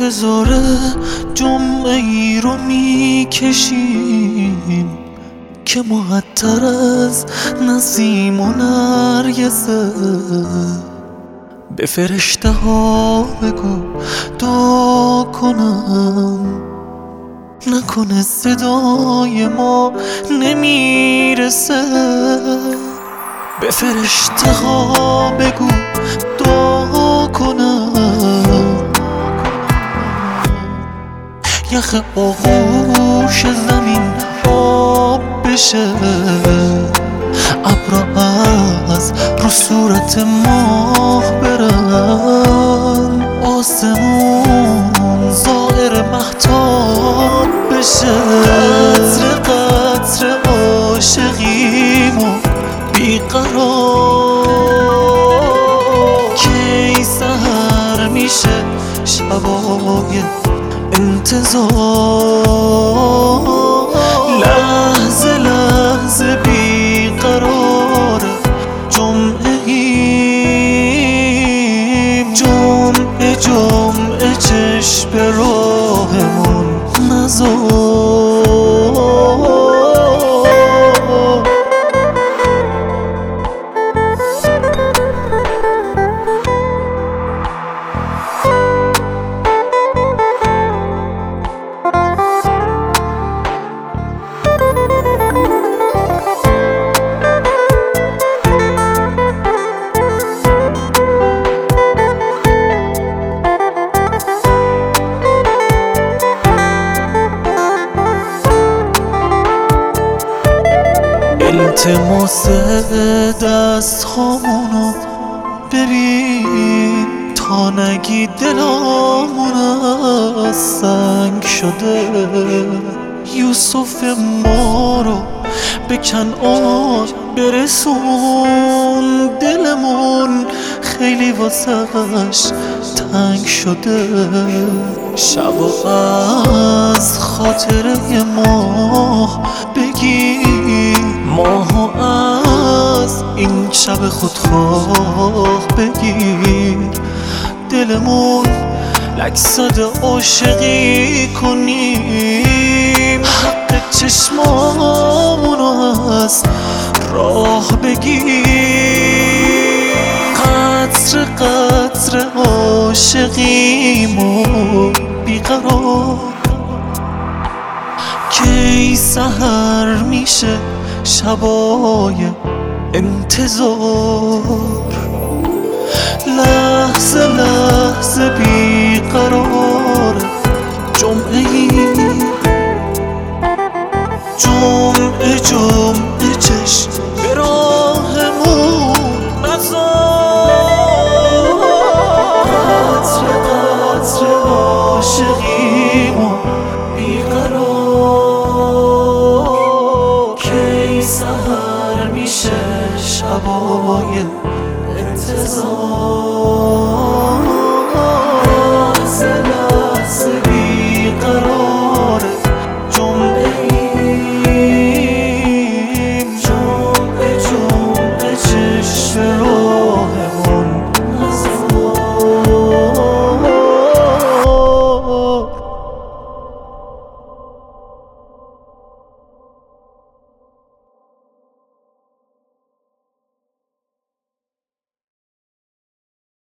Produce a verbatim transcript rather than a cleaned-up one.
انتظار جمعه ای رو میکشیم که معطر از نسیم و نرگسه. به فرشته ها بگو دعا کنم، نکنه صدای ما نمیرسه. به فرشته ها بگو دعا کنم، یخ آغوش زمین آب بشه. ابرا از رو صورت ماه برن، آسمون زائر مهتاب بشه. قطر قطر عاشقیمو بیقرار، کی سحر میشه شبای انتظار. لحظه لحظه بیقراره جمعه ایم، جمعه جمعه چشم به راهمون نذار. التماس دست خامونو ببین تا نگی دلامون از سنگ شده. یوسف ما رو به کنعان برسون، دلمون خیلی واسش تنگ شده. شب و از خاطره ماه بگیر، ماهو از این شب خودخواه بگیر. دلمون لکسد عاشقی کنیم، حق چشمامونو از راه بگیر. قطر قطر عاشقیمو بیقرار، کی سحر میشه شبای انتظار. لحظه لحظه بیقرار جمعه ای، جمعه جمعه چشم به راهمون نذار. قطر قطر عاشقیمو بیقرار، کی سحر میشه شبای انتظار. لحظه لحظه بیقرار